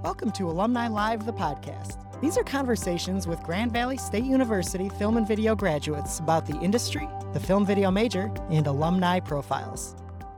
Welcome to Alumni Live, the podcast. These are conversations with Grand Valley State University film and video graduates about the industry, the film video major, and alumni profiles.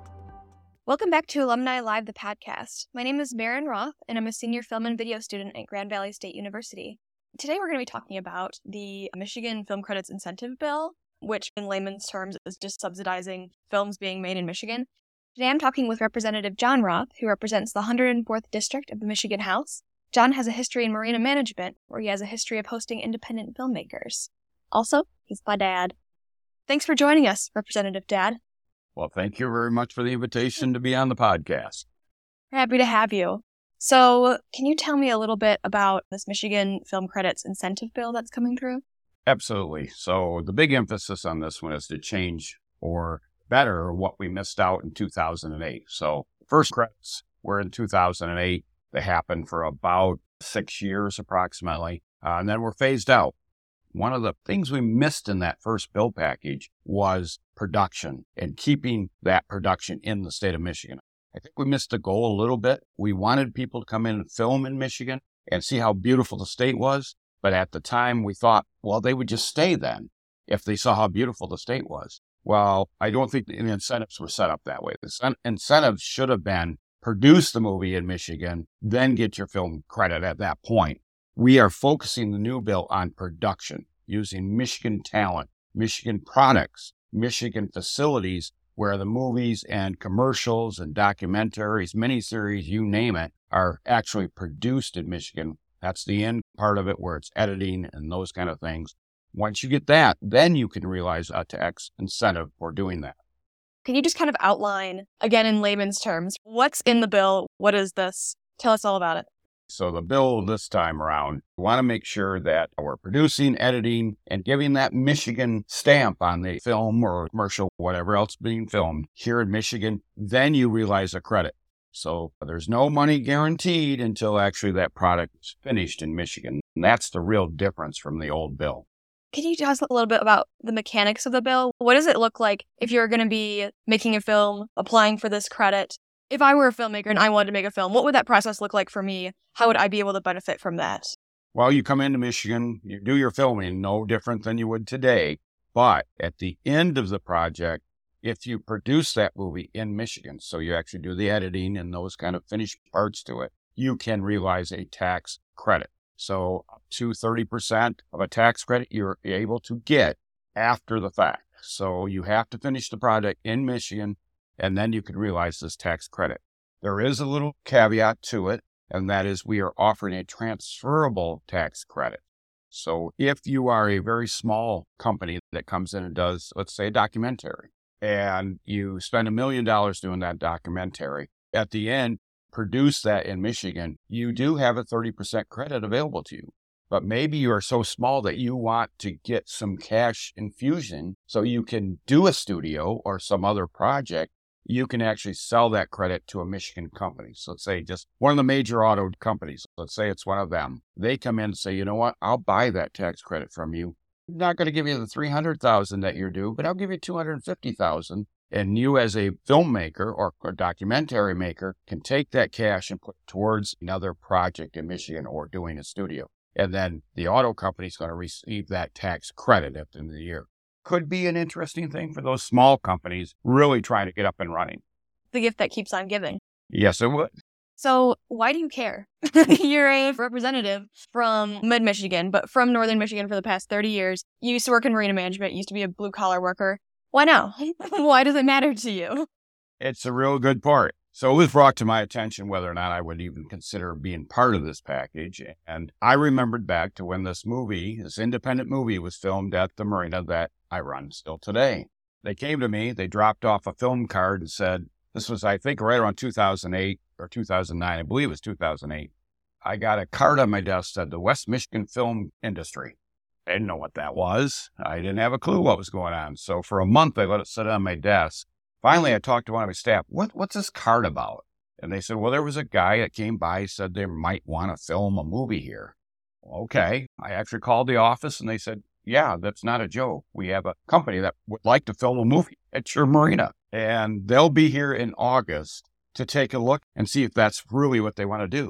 Welcome back to Alumni Live, the podcast. My name is Maren Roth, and I'm a senior film and video student at Grand Valley State University. Today we're going to be talking about the Michigan Film Credits Incentive Bill, which in layman's terms is just subsidizing films being made in Michigan. Today I'm talking with Representative John Roth, who represents the 104th District of the Michigan House. John has a history in marina management, where he has a history of hosting independent filmmakers. Also, he's my dad. Thanks for joining us, Representative Dad. Well, thank you very much for the invitation to be on the podcast. We're happy to have you. So, can you tell me a little bit about this Michigan Film Credits Incentive Bill that's coming through? Absolutely. So the big emphasis on this one is to change or better what we missed out in 2008. So first credits were in 2008. They happened for about 6 years approximately, and then were phased out. One of the things we missed in that first bill package was production and keeping that production in the state of Michigan. I think we missed the goal a little bit. We wanted people to come in and film in Michigan and see how beautiful the state was. But at the time we thought, well, they would just stay then if they saw how beautiful the state was. Well, I don't think the incentives were set up that way. The incentives should have been produce the movie in Michigan, then get your film credit at that point. We are focusing the new bill on production, using Michigan talent, Michigan products, Michigan facilities where the movies and commercials and documentaries, miniseries, you name it, are actually produced in Michigan. That's the end part of it where it's editing and those kind of things. Once you get that, then you can realize a tax incentive for doing that. Can you just kind of outline, again in layman's terms, what's in the bill? What is this? Tell us all about it. So the bill this time around, we want to make sure that we're producing, editing, and giving that Michigan stamp on the film or commercial, whatever else being filmed here in Michigan. Then you realize a credit. So there's no money guaranteed until actually that product is finished in Michigan. And that's the real difference from the old bill. Can you tell us a little bit about the mechanics of the bill? What does it look like if you're going to be making a film, applying for this credit? If I were a filmmaker and I wanted to make a film, what would that process look like for me? How would I be able to benefit from that? Well, you come into Michigan, you do your filming, no different than you would today. But at the end of the project, if you produce that movie in Michigan, so you actually do the editing and those kind of finished parts to it, you can realize a tax credit. So up to 30% of a tax credit you're able to get after the fact. So you have to finish the project in Michigan, and then you can realize this tax credit. There is a little caveat to it, and that is we are offering a transferable tax credit. So if you are a very small company that comes in and does, let's say, a documentary, and you spend $1 million doing that documentary, at the end, produce that in Michigan, you do have a 30% credit available to you. But maybe you are so small that you want to get some cash infusion so you can do a studio or some other project. You can actually sell that credit to a Michigan company. So let's say just one of the major auto companies, let's say it's one of them. They come in and say, you know what, I'll buy that tax credit from you. I'm not going to give you the $300,000 that you're due, but I'll give you $250,000. And you as a filmmaker or a documentary maker can take that cash and put it towards another project in Michigan or doing a studio. And then the auto company is going to receive that tax credit at the end of the year. Could be an interesting thing for those small companies really trying to get up and running. The gift that keeps on giving. Yes, it would. So why do you care? You're a representative from mid-Michigan, but from northern Michigan for the past 30 years. You used to work in marina management, used to be a blue-collar worker. Why now? Why does it matter to you? It's a real good part. So it was brought to my attention whether or not I would even consider being part of this package. And I remembered back to when this independent movie was filmed at the marina that I run still today. They came to me, they dropped off a film card and said, this was, I think, right around 2008 or 2009. I believe it was 2008. I got a card on my desk that said the West Michigan Film Industry. I didn't know what that was. I didn't have a clue what was going on. So for a month, I let it sit on my desk. Finally, I talked to one of my staff. What's this card about? And they said, well, there was a guy that came by, said they might want to film a movie here. Okay. I actually called the office and they said, yeah, that's not a joke. We have a company that would like to film a movie at your marina. And they'll be here in August to take a look and see if that's really what they want to do.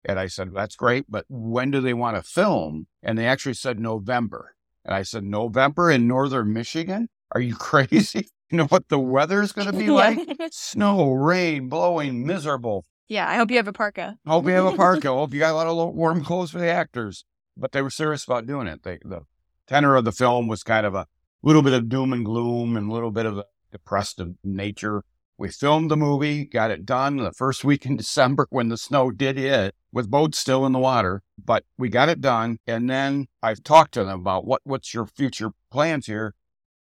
And I said, that's great, but when do they want to film? And they actually said November. And I said, November in northern Michigan? Are you crazy? You know what the weather's going to be like? Snow, rain, blowing, miserable. Yeah, I hope you have a parka. Hope you have a parka. Hope you got a lot of warm clothes for the actors. But they were serious about doing it. The tenor of the film was kind of a little bit of doom and gloom and a little bit of a depressed nature. We filmed the movie, got it done the first week in December when the snow did hit, with boats still in the water. But we got it done. And then I've talked to them about what's your future plans here.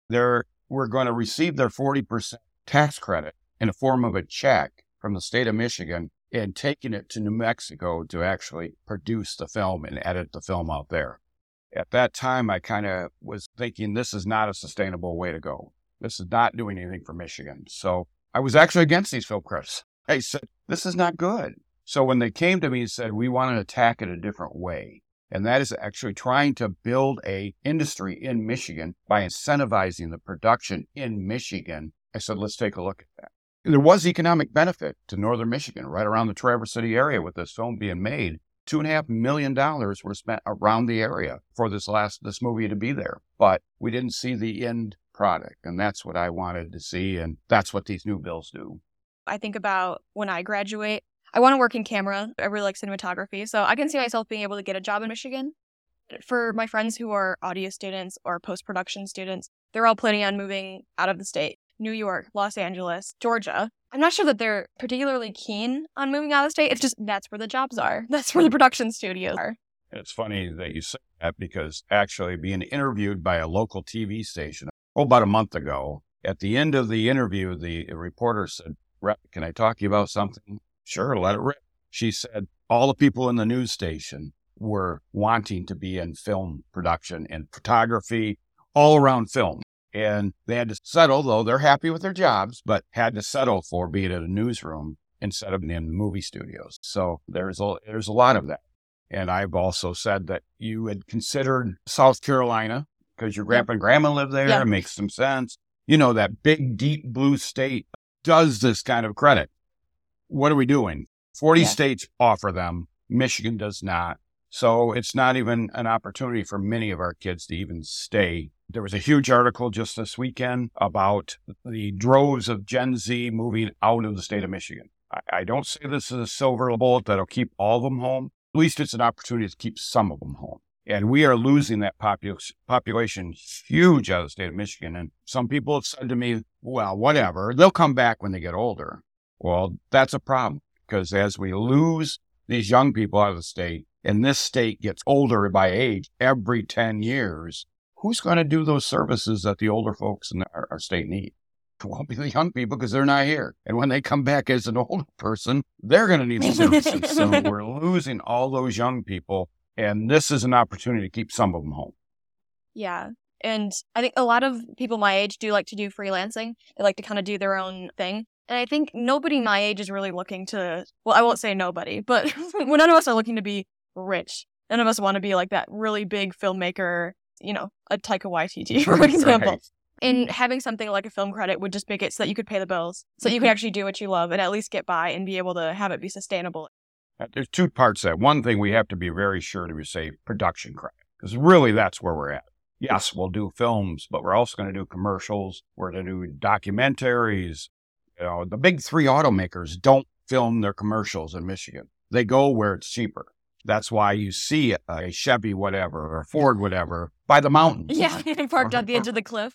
We're going to receive their 40% tax credit in the form of a check from the state of Michigan and taking it to New Mexico to actually produce the film and edit the film out there. At that time, I kind of was thinking this is not a sustainable way to go. This is not doing anything for Michigan. So I was actually against these film credits. I said, this is not good. So when they came to me and said, we want to attack it a different way, and that is actually trying to build a industry in Michigan by incentivizing the production in Michigan, I said, let's take a look at that. There was economic benefit to northern Michigan, right around the Traverse City area with this film being made. $2.5 million were spent around the area for this movie to be there. But we didn't see the end product, and that's what I wanted to see, and that's what these new bills do. I think about when I graduate, I want to work in camera. I really like cinematography, so I can see myself being able to get a job in Michigan. For my friends who are audio students or post-production students, they're all planning on moving out of the state. New York, Los Angeles, Georgia. I'm not sure that they're particularly keen on moving out of the state. It's just that's where the jobs are. That's where the production studios are. It's funny that you say that because actually being interviewed by a local TV station about a month ago, at the end of the interview, the reporter said, Rep, can I talk to you about something? Sure, let it rip. She said all the people in the news station were wanting to be in film production and photography, all around film. And they had to settle, though they're happy with their jobs, but had to settle for being in a newsroom instead of in movie studios. So there's a lot of that. And I've also said that you had considered South Carolina because your grandpa and grandma live there. Yeah. It makes some sense. You know, that big, deep blue state does this kind of credit. What are we doing? 40 states offer them. Michigan does not. So it's not even an opportunity for many of our kids to even stay. There was a huge article just this weekend about the droves of Gen Z moving out of the state of Michigan. I don't say this is a silver bullet that'll keep all of them home. At least it's an opportunity to keep some of them home. And we are losing that population huge out of the state of Michigan. And some people have said to me, well, whatever, they'll come back when they get older. Well, that's a problem because as we lose these young people out of the state and this state gets older by age every 10 years, who's going to do those services that the older folks in our state need? It won't be the young people because they're not here. And when they come back as an older person, they're going to need the services. So we're losing all those young people. And this is an opportunity to keep some of them home. Yeah. And I think a lot of people my age do like to do freelancing. They like to kind of do their own thing. And I think nobody my age is really looking to, well, I won't say nobody, but none of us are looking to be rich. None of us want to be like that really big filmmaker, you know, a Taika Waititi, for example. Right. And having something like a film credit would just make it so that you could pay the bills, so that you could actually do what you love and at least get by and be able to have it be sustainable. There's two parts to that. One thing we have to be very sure to say production credit, because really that's where we're at. Yes, we'll do films, but we're also going to do commercials. We're going to do documentaries. You know, the big three automakers don't film their commercials in Michigan. They go where it's cheaper. That's why you see a Chevy whatever or a Ford whatever by the mountains. Yeah, parked on the edge of the cliff.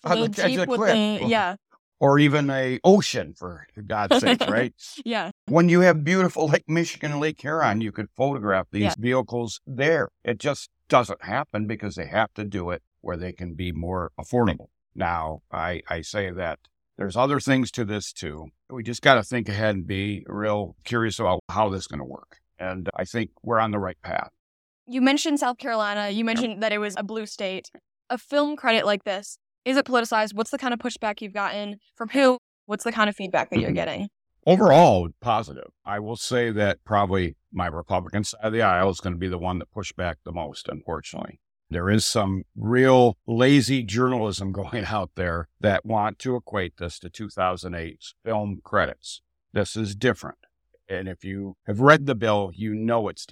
Yeah. Or even a ocean, for God's sake, right? Yeah. When you have beautiful Lake Michigan and Lake Huron, you could photograph these vehicles there. It just doesn't happen because they have to do it where they can be more affordable. Now, I say that there's other things to this too. We just got to think ahead and be real curious about how this is going to work. And I think we're on the right path. You mentioned South Carolina. You mentioned that it was a blue state. A film credit like this, is it politicized? What's the kind of pushback you've gotten? From who? What's the kind of feedback that you're getting? Overall, positive. I will say that probably my Republican side of the aisle is going to be the one that pushed back the most, unfortunately. There is some real lazy journalism going out there that want to equate this to 2008's film credits. This is different. And if you have read the bill, you know it's different.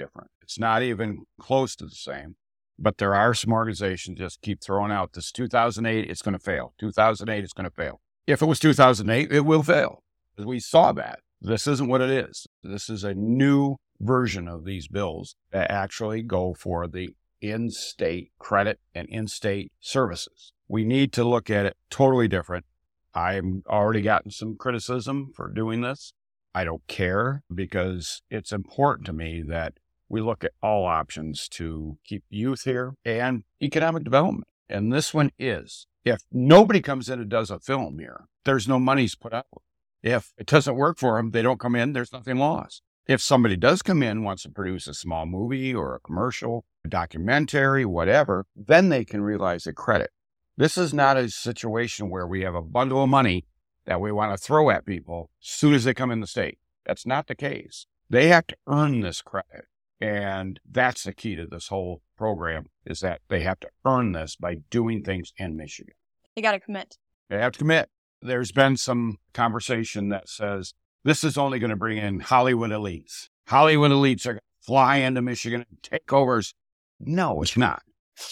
It's not even close to the same. But there are some organizations just keep throwing out this 2008, it's going to fail. 2008, it's going to fail. If it was 2008, it will fail. We saw that. This isn't what it is. This is a new version of these bills that actually go for the in-state credit and in-state services. We need to look at it totally different. I've already gotten some criticism for doing this. I don't care because it's important to me that we look at all options to keep youth here and economic development. And this one is, if nobody comes in and does a film here, there's no money's put out. If it doesn't work for them, they don't come in, there's nothing lost. If somebody does come in, wants to produce a small movie or a commercial, a documentary, whatever, then they can realize the credit. This is not a situation where we have a bundle of money that we want to throw at people as soon as they come in the state. That's not the case. They have to earn this credit. And that's the key to this whole program, is that they have to earn this by doing things in Michigan. They got to commit. They have to commit. There's been some conversation that says this is only going to bring in Hollywood elites. Hollywood elites are going to fly into Michigan and take overs. No, it's not.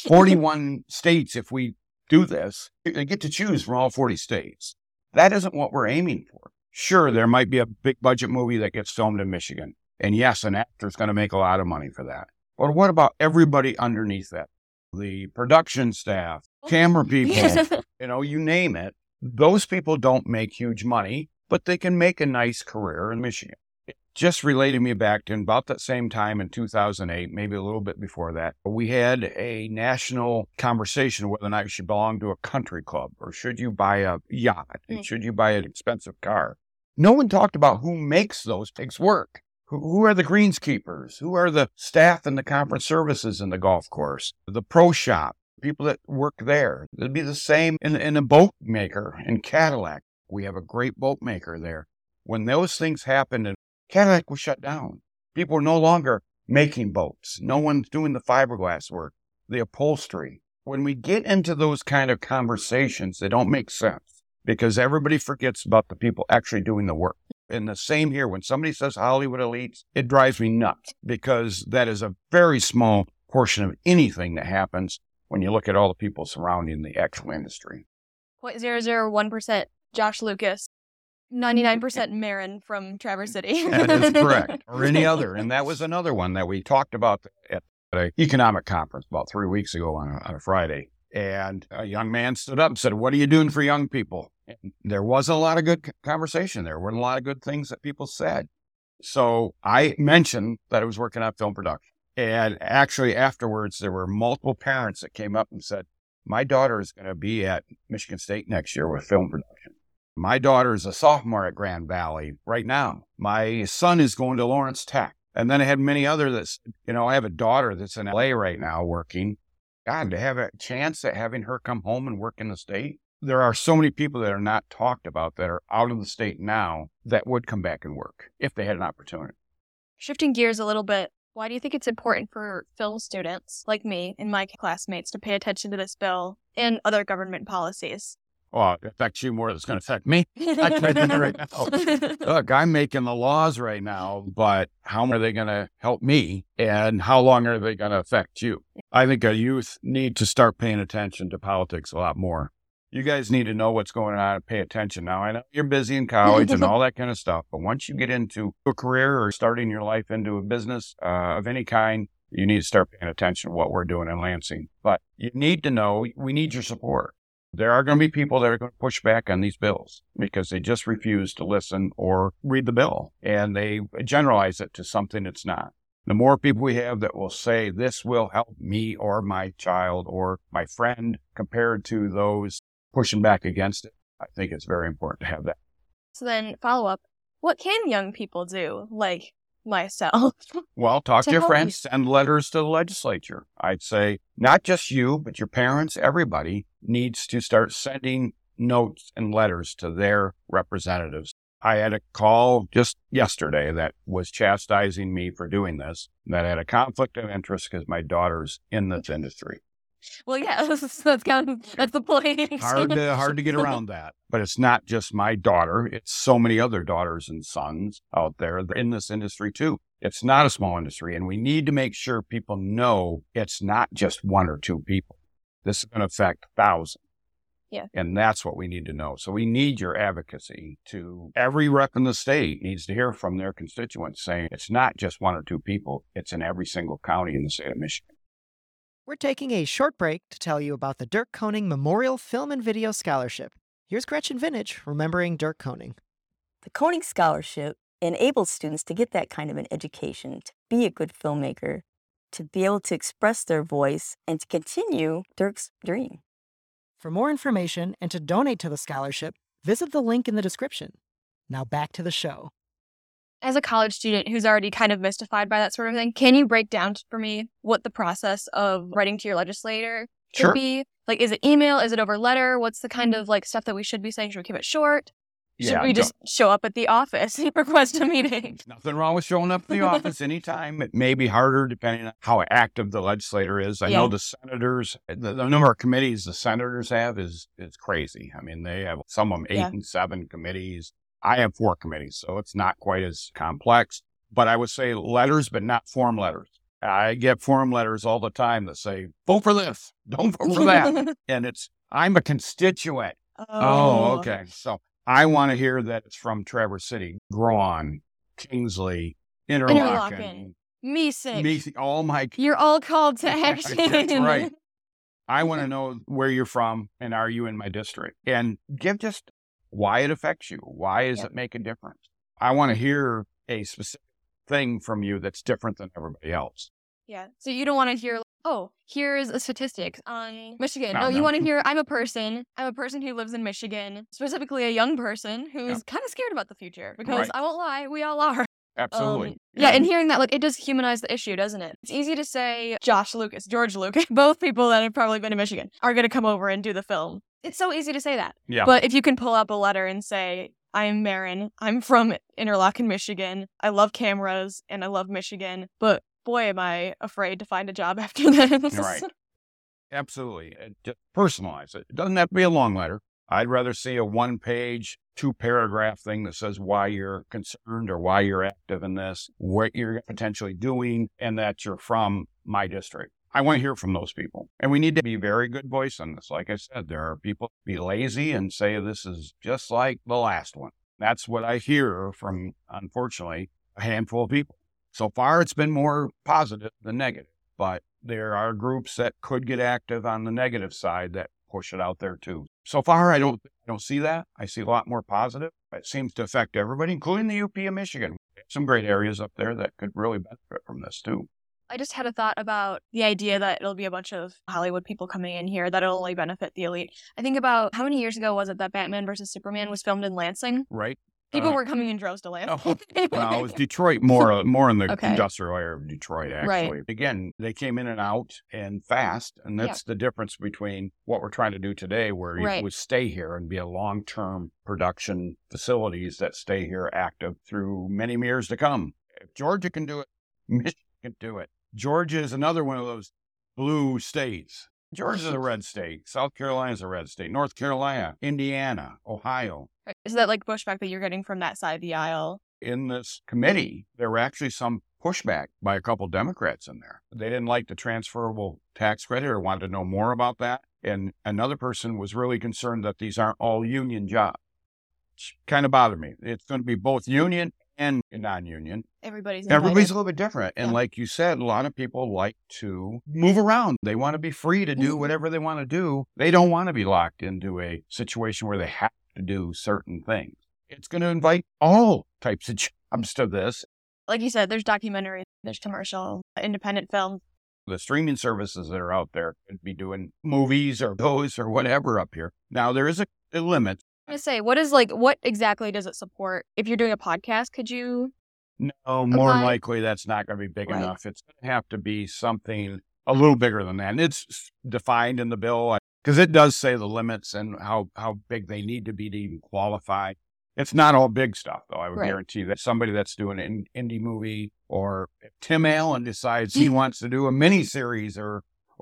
41 states, if we do this, they get to choose from all 40 states. That isn't what we're aiming for. Sure, there might be a big budget movie that gets filmed in Michigan. And yes, an actor's going to make a lot of money for that. But what about everybody underneath that? The production staff, camera people, you name it. Those people don't make huge money, but they can make a nice career in Michigan. It just related me back to about that same time in 2008, maybe a little bit before that. We had a national conversation whether or not you should belong to a country club, or should you buy a yacht, and should you buy an expensive car. No one talked about who makes those things work. Who are the greenskeepers? Who are the staff in the conference services in the golf course? The pro shop, people that work there. It'd be the same in a boat maker in Cadillac. We have a great boat maker there. When those things happened, and Cadillac was shut down. People were no longer making boats. No one's doing the fiberglass work, the upholstery. When we get into those kind of conversations, they don't make sense because everybody forgets about the people actually doing the work. And the same here, when somebody says Hollywood elites, it drives me nuts because that is a very small portion of anything that happens when you look at all the people surrounding the actual industry. 0.001% Josh Lucas, 99% Marin from Traverse City. That is correct. Or any other. And that was another one that we talked about at an economic conference about 3 weeks ago on a Friday. And a young man stood up and said, "What are you doing for young people?" And there wasn't a lot of good conversation. There weren't a lot of good things that people said. So I mentioned that I was working on film production. And actually afterwards, there were multiple parents that came up and said, "My daughter is going to be at Michigan State next year with film production. My daughter is a sophomore at Grand Valley right now. My son is going to Lawrence Tech." And then I had many others that, I have a daughter that's in LA right now working. God, to have a chance at having her come home and work in the state. There are so many people that are not talked about that are out of the state now that would come back and work if they had an opportunity. Shifting gears a little bit, why do you think it's important for film students like me and my classmates to pay attention to this bill and other government policies? Well, it affects you more than it's going to affect me. I can tell you right now. Look, I'm making the laws right now, but how are they going to help me? And how long are they going to affect you? I think our youth need to start paying attention to politics a lot more. You guys need to know what's going on and pay attention. Now, I know you're busy in college and all that kind of stuff, but once you get into a career or starting your life into a business of any kind, you need to start paying attention to what we're doing in Lansing. But you need to know, we need your support. There are going to be people that are going to push back on these bills because they just refuse to listen or read the bill, and they generalize it to something it's not. The more people we have that will say this will help me or my child or my friend compared to those pushing back against it, I think it's very important to have that. So then follow up, what can young people do, like myself? Well, talk to your friends, send letters to the legislature. I'd say not just you, but your parents, everybody needs to start sending notes and letters to their representatives. I had a call just yesterday that was chastising me for doing this, that had a conflict of interest because my daughter's in this industry. Well, yeah, that's that's the point. Hard to get around that. But it's not just my daughter. It's so many other daughters and sons out there in this industry too. It's not a small industry, and we need to make sure people know it's not just one or two people. This is going to affect thousands. Yeah. And that's what we need to know. So we need your advocacy. Every rep in the state needs to hear from their constituents saying it's not just one or two people. It's in every single county in the state of Michigan. We're taking a short break to tell you about the Dirk Koning Memorial Film and Video Scholarship. Here's Gretchen Vintage remembering Dirk Koning. The Koning Scholarship enables students to get that kind of an education, to be a good filmmaker, to be able to express their voice, and to continue Dirk's dream. For more information and to donate to the scholarship, visit the link in the description. Now back to the show. As a college student who's already kind of mystified by that sort of thing, can you break down for me what the process of writing to your legislator should be? Like, is it email? Is it over letter? What's the kind of like stuff that we should be saying? Should we keep it short? Should we just show up at the office and request a meeting? Nothing wrong with showing up at the office anytime. It may be harder depending on how active the legislator is. I know the senators, the number of committees the senators have is crazy. I mean, they have some of them 8 and 7 committees. I have 4 committees, so it's not quite as complex. But I would say letters, but not form letters. I get form letters all the time that say, vote for this, don't vote for that. And I'm a constituent. Oh, okay. So I want to hear that it's from Traverse City, Groton, Kingsley, Interlochen, Meesick. All my... You're all called to action. That's right. I want to know where you're from and are you in my district? And give just why it affects you. Why does it make a difference? I want to hear a specific thing from you that's different than everybody else. Yeah. So you don't want to hear, oh, here's a statistic on Michigan. No, you want to hear, I'm a person who lives in Michigan, specifically a young person who's kind of scared about the future because I won't lie, we all are. Absolutely. And hearing that, like, it does humanize the issue, doesn't it? It's easy to say Josh Lucas, George Lucas, both people that have probably been to Michigan are going to come over and do the film. It's so easy to say that. Yeah. But if you can pull up a letter and say, I'm Marin, I'm from Interlochen, Michigan, I love cameras and I love Michigan, but boy, am I afraid to find a job after this. Right. Absolutely. Just personalize it. It doesn't have to be a long letter. I'd rather see a 1-page, 2-paragraph thing that says why you're concerned or why you're active in this, what you're potentially doing, and that you're from my district. I want to hear from those people. And we need to be a very good voice on this. Like I said, there are people who be lazy and say this is just like the last one. That's what I hear from, unfortunately, a handful of people. So far, it's been more positive than negative, but there are groups that could get active on the negative side that push it out there too. So far, I don't see that. I see a lot more positive. It seems to affect everybody, including the UP of Michigan. Some great areas up there that could really benefit from this too. I just had a thought about the idea that it'll be a bunch of Hollywood people coming in here that'll only benefit the elite. I think about how many years ago was it that Batman vs. Superman was filmed in Lansing? Right. People were coming in droves to Lansing. Well, it was Detroit, more in the industrial area of Detroit, actually. Right. Again, they came in and out and fast, and that's the difference between what we're trying to do today, where you would stay here and be a long-term production facilities that stay here active through many years to come. If Georgia can do it, Michigan can do it. Georgia is another one of those blue states. Georgia's a red state. South Carolina's a red state. North Carolina, Indiana, Ohio. Is that like pushback that you're getting from that side of the aisle? In this committee, there were actually some pushback by a couple Democrats in there. They didn't like the transferable tax credit or wanted to know more about that. And another person was really concerned that these aren't all union jobs. Which kind of bothered me. It's going to be both union and non-union. Everybody's a little bit different. And like you said, a lot of people like to move around. They want to be free to do whatever they want to do. They don't want to be locked into a situation where they have to do certain things. It's going to invite all types of jobs to this. Like you said, there's documentary, there's commercial, independent film. The streaming services that are out there could be doing movies or those or whatever up here. Now, there is a limit. I was going to say, what exactly does it support? If you're doing a podcast, could you? No, more than likely that's not going to be big enough. It's going to have to be something a little bigger than that. And it's defined in the bill because it does say the limits and how big they need to be to even qualify. It's not all big stuff, though. I would guarantee that somebody that's doing an indie movie, or if Tim Allen decides he wants to do a mini series or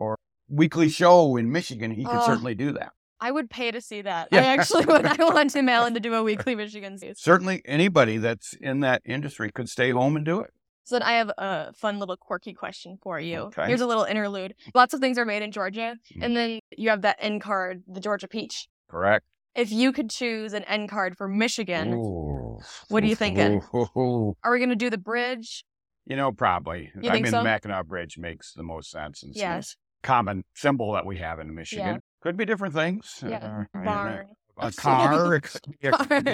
weekly show in Michigan, he could certainly do that. I would pay to see that. Yeah. I actually would. I want Tim Allen to do a weekly Michigan season. Certainly anybody that's in that industry could stay home and do it. So then I have a fun little quirky question for you. Okay. Here's a little interlude. Lots of things are made in Georgia, and then you have that end card, the Georgia peach. Correct. If you could choose an end card for Michigan, Ooh. what are you thinking? Ooh. Are we going to do the bridge? Probably. You think the so? Mackinac Bridge makes the most sense. It's the Yes. most common symbol that we have in Michigan. Yeah. Could be different things. Yeah. Barn. A car. It could be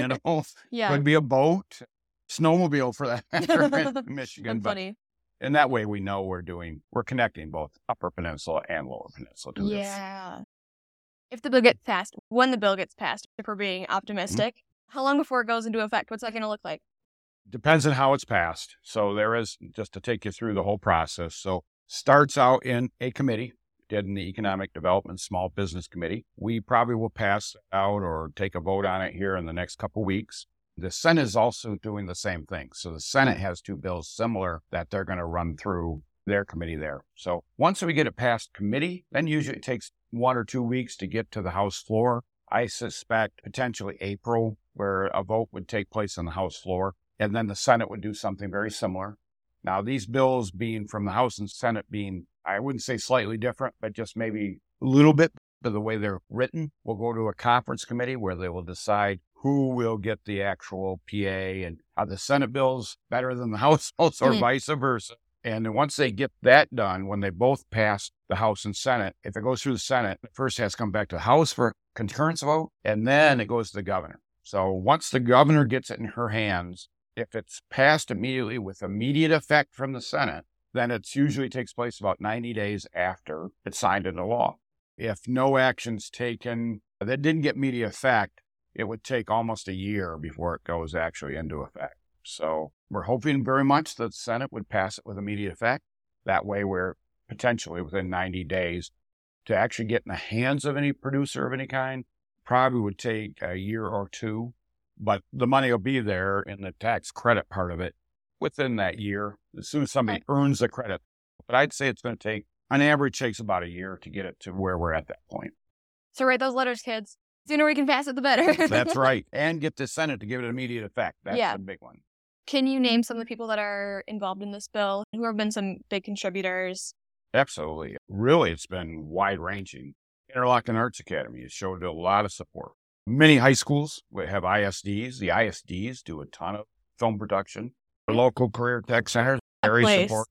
Yeah. could be a boat. Snowmobile for that matter in Michigan. That's funny. And that way we know we're connecting both Upper Peninsula and Lower Peninsula to this. Yeah. If the bill gets passed, when the bill gets passed, if we're being optimistic, how long before it goes into effect? What's that going to look like? Depends on how it's passed. So there is, just to take you through the whole process. So starts out in a committee, did in the Economic Development Small Business Committee. We probably will pass it out or take a vote on it here in the next couple weeks. The Senate is also doing the same thing. So the Senate has two bills similar that they're going to run through their committee there. So once we get it past committee, then usually it takes 1 or 2 weeks to get to the House floor. I suspect potentially April, where a vote would take place on the House floor. And then the Senate would do something very similar. Now, these bills being from the House and Senate being, I wouldn't say slightly different, but just maybe a little bit of the way they're written, will go to a conference committee where they will decide who will get the actual PA and are the Senate bills better than the House bills or vice versa. And then once they get that done, when they both pass the House and Senate, if it goes through the Senate, it first has to come back to the House for concurrence vote, and then it goes to the governor. So once the governor gets it in her hands, if it's passed immediately with immediate effect from the Senate, then it usually takes place about 90 days after it's signed into law. If no action's taken that didn't get immediate effect, it would take almost a year before it goes actually into effect. So we're hoping very much that the Senate would pass it with immediate effect. That way we're potentially within 90 days to actually get in the hands of any producer of any kind. Probably would take a year or two. But the money will be there in the tax credit part of it within that year, as soon as somebody earns the credit. But I'd say it's going to take, on average, takes about a year to get it to where we're at that point. So write those letters, kids. The sooner we can pass it, the better. That's right. And get the Senate to give it immediate effect. That's the big one. Can you name some of the people that are involved in this bill? Who have been some big contributors? Absolutely. Really, it's been wide-ranging. Interlochen Arts Academy has showed a lot of support. Many high schools have ISDs. The ISDs do a ton of film production. Our local career tech centers, very support.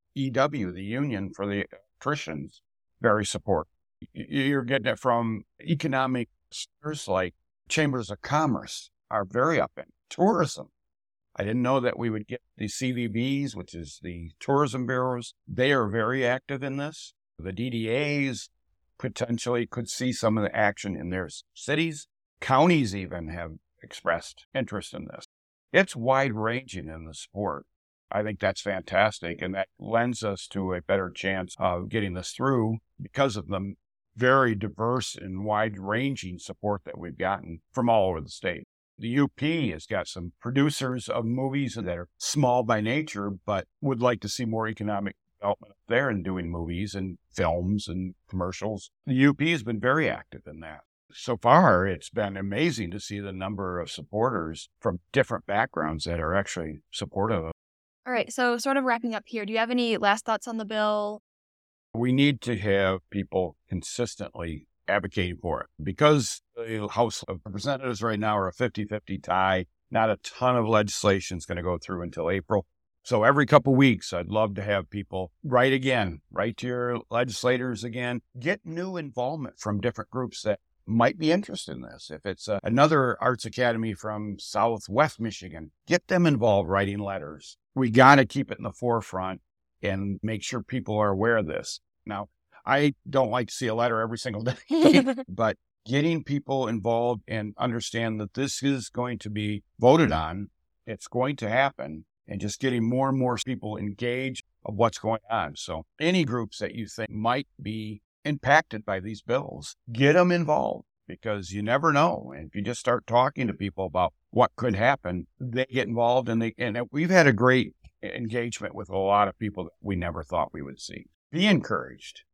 EW, the union for the electricians, very support. You're getting it from economic centers like chambers of commerce are very up in tourism. I didn't know that we would get the CVBs, which is the tourism bureaus. They are very active in this. The DDAs potentially could see some of the action in their cities. Counties even have expressed interest in this. It's wide-ranging in the sport. I think that's fantastic, and that lends us to a better chance of getting this through because of the very diverse and wide-ranging support that we've gotten from all over the state. The UP has got some producers of movies that are small by nature, but would like to see more economic development up there in doing movies and films and commercials. The UP has been very active in that. So far, it's been amazing to see the number of supporters from different backgrounds that are actually supportive of it. All right, so sort of wrapping up here, do you have any last thoughts on the bill? We need to have people consistently advocating for it. Because the House of Representatives right now are a 50-50 tie, not a ton of legislation is going to go through until April. So every couple of weeks, I'd love to have people write to your legislators again, get new involvement from different groups that might be interested in this. If it's another arts academy from Southwest Michigan, get them involved writing letters. We got to keep it in the forefront and make sure people are aware of this. Now, I don't like to see a letter every single day, but getting people involved and understand that this is going to be voted on, it's going to happen, and just getting more and more people engaged of what's going on. So any groups that you think might be impacted by these bills, get them involved, because you never know. And if you just start talking to people about what could happen, they get involved, and we've had a great engagement with a lot of people that we never thought we would see. Be encouraged.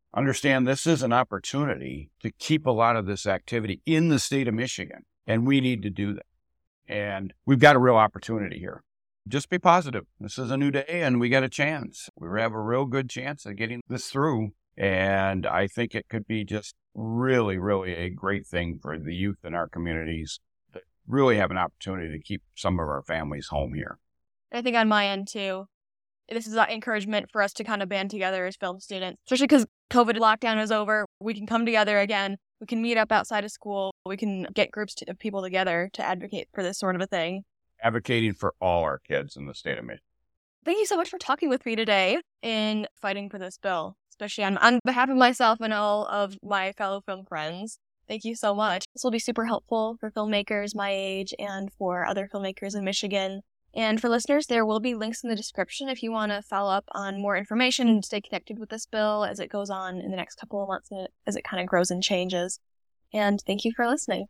understand this is an opportunity to keep a lot of this activity in the state of Michigan, and we need to do that. And we've got a real opportunity here. Just be positive. This is a new day, and we got a chance. We have a real good chance of getting this through, and I think it could be just really, really a great thing for the youth in our communities that really have an opportunity to keep some of our families home here. I think on my end, too, this is an encouragement for us to kind of band together as film students, especially because COVID lockdown is over. We can come together again. We can meet up outside of school. We can get groups of people together to advocate for this sort of a thing. Advocating for all our kids in the state of Michigan. Thank you so much for talking with me today in fighting for this bill, especially on behalf of myself and all of my fellow film friends. Thank you so much. This will be super helpful for filmmakers my age and for other filmmakers in Michigan. And for listeners, there will be links in the description if you want to follow up on more information and stay connected with this bill as it goes on in the next couple of months, as it kind of grows and changes. And thank you for listening.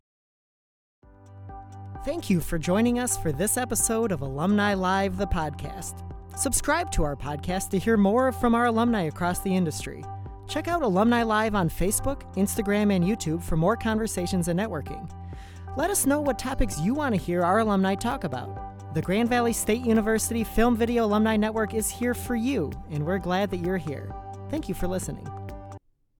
Thank you for joining us for this episode of Alumni Live, the podcast. Subscribe to our podcast to hear more from our alumni across the industry. Check out Alumni Live on Facebook, Instagram, and YouTube for more conversations and networking. Let us know what topics you want to hear our alumni talk about. The Grand Valley State University Film Video Alumni Network is here for you, and we're glad that you're here. Thank you for listening.